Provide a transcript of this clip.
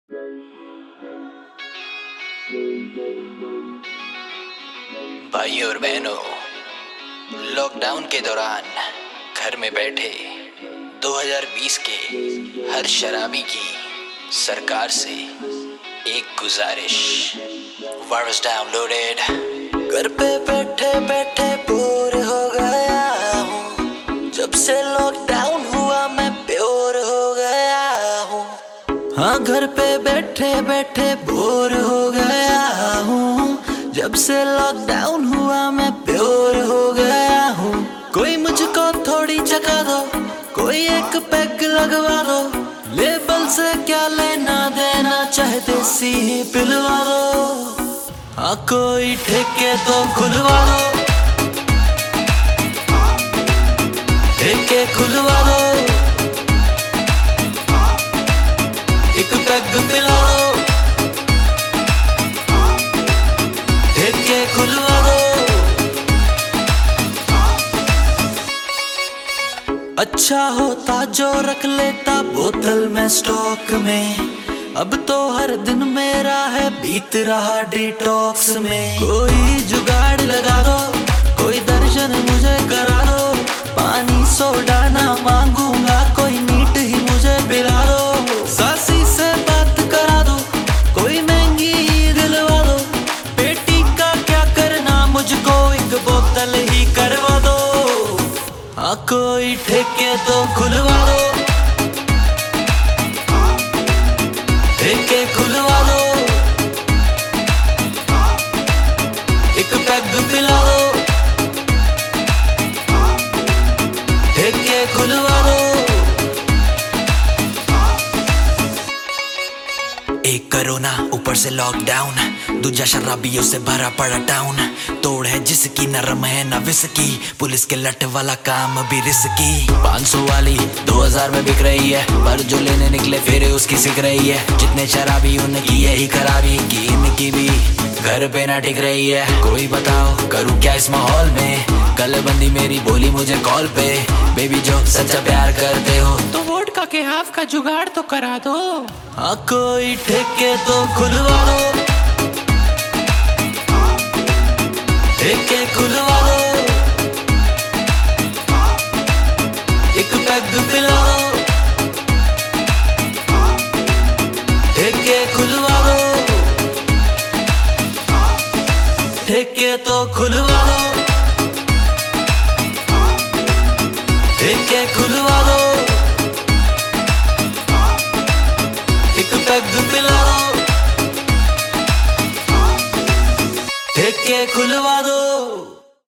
भाई और बहनों, लॉकडाउन के दौरान घर में बैठे 2020 के हर शराबी की सरकार से एक गुजारिश। Virus downloaded. घर पे बैठे बैठे बोर हो गया हूँ, जब से लॉकडाउन हुआ मैं प्योर हो गया हूँ। हाँ, घर पे बैठे बैठे बोर हो गया हूँ, जब से लॉकडाउन हुआ मैं प्योर हो गया हूँ। कोई मुझको थोड़ी जगा दो, कोई एक पैग लगवा दो, लेबल से क्या लेना देना, चाहे देसी ही पिलवा दो। हाँ, कोई ठेके तो खुलवा दो, ठेके खुलवा दो, एक पैग पिला दो, ठेके खुलवा दो। अच्छा होता जो रख लेता बोतल में स्टॉक में, अब तो हर दिन मेरा है बीत रहा डिटॉक्स में। कोई जुगाड़ लगा दो, कोई दर्शन मुझे करा दो, पानी सोडा ना मांगूंगा, कोई मीट ही मुझे पिला दो। सासी से बात करा दो, कोई महंगी ही दिलवा दो, पेटी का क्या करना, मुझको एक बोतल ही करवा दो। हाँ, कोई ठेके तो खुलवा दो, ठेके खुलवा दो, एक पैग पिला दो, ठेके खुलवा दो। एक कोरोना ऊपर से लॉकडाउन, दूजा शराबियों से भरा पड़ा टाउन। तोड़ है जिसकी नरम है न विस्की, पुलिस के लट वाला काम भी रिस्की। 500 वाली 2000 में बिक रही है, पर जो लेने निकले फिर उसकी सिक रही है। जितने शराबी उनकी यही खराबी, कि इनकी भी घर पे ना टिक रही है। कोई बताओ करूँ क्या इस माहौल में, कल बंदी मेरी बोली मुझे कॉल पे, बेबी जो सच्चा प्यार करते हो तो वोडका के हाफ का जुगाड़ तो करा दो। हाँ, कोई ठेके तो खुलवा दो, ठेके खुलवा दो, एक पैग पिला दो, ठेके खुलवा दो, ठेके तो खुलवा दो, ठेके खुलवा दो, एक पैग पिला दो, ठेके खुलवा दो।